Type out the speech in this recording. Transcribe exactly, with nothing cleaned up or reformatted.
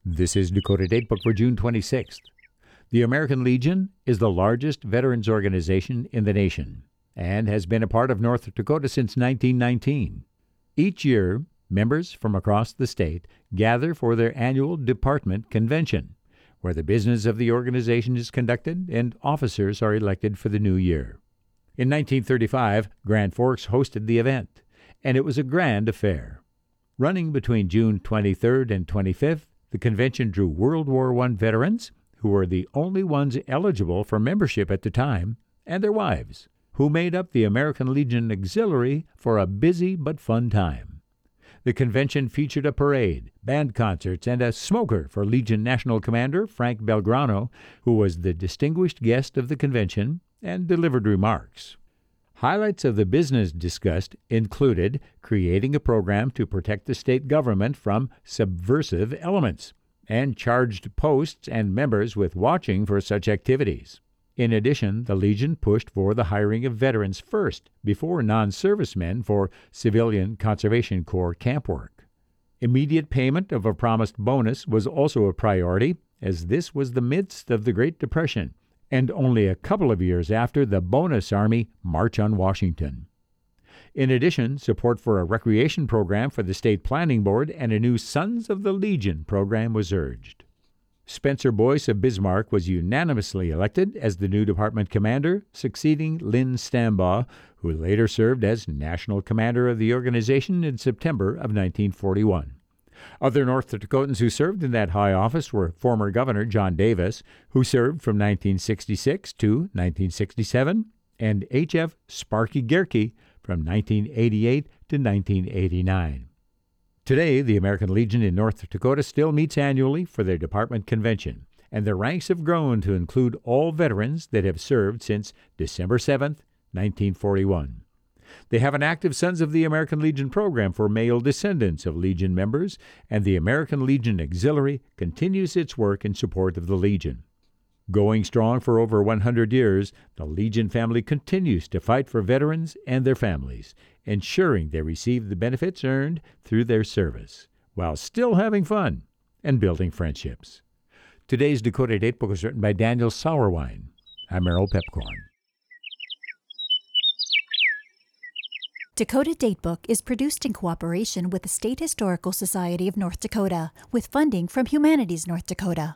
This is Dakota Datebook for June twenty-sixth. The American Legion is the largest veterans organization in the nation and has been a part of North Dakota since nineteen nineteen. Each year, members from across the state gather for their annual department convention, where the business of the organization is conducted and officers are elected for the new year. In nineteen thirty-five, Grand Forks hosted the event, and it was a grand affair. Running between June twenty-third and twenty-fifth, the convention drew World War One veterans, who were the only ones eligible for membership at the time, and their wives, who made up the American Legion Auxiliary for a busy but fun time. The convention featured a parade, band concerts, and a smoker for Legion National Commander Frank Belgrano, who was the distinguished guest of the convention and delivered remarks. Highlights of the business discussed included creating a program to protect the state government from subversive elements, and charged posts and members with watching for such activities. In addition, the Legion pushed for the hiring of veterans first, before non-servicemen for Civilian Conservation Corps camp work. Immediate payment of a promised bonus was also a priority, as this was the midst of the Great Depression, and only a couple of years after the Bonus Army March on Washington. In addition, support for a recreation program for the State Planning Board and a new Sons of the Legion program was urged. Spencer Boyce of Bismarck was unanimously elected as the new department commander, succeeding Lynn Stambaugh, who later served as national commander of the organization in September of nineteen forty-one. Other North Dakotans who served in that high office were former Governor John Davis, who served from nineteen sixty-six to nineteen sixty-seven, and H F Sparky Gerke from nineteen eighty-eight to nineteen eighty-nine. Today, the American Legion in North Dakota still meets annually for their department convention, and their ranks have grown to include all veterans that have served since December seventh, nineteen forty-one. They have an active Sons of the American Legion program for male descendants of Legion members, and the American Legion Auxiliary continues its work in support of the Legion. Going strong for over one hundred years, the Legion family continues to fight for veterans and their families, ensuring they receive the benefits earned through their service, while still having fun and building friendships. Today's Dakota Datebook was written by Daniel Sauerwein. I'm Merrill Pepcorn. Dakota Datebook is produced in cooperation with the State Historical Society of North Dakota, with funding from Humanities North Dakota.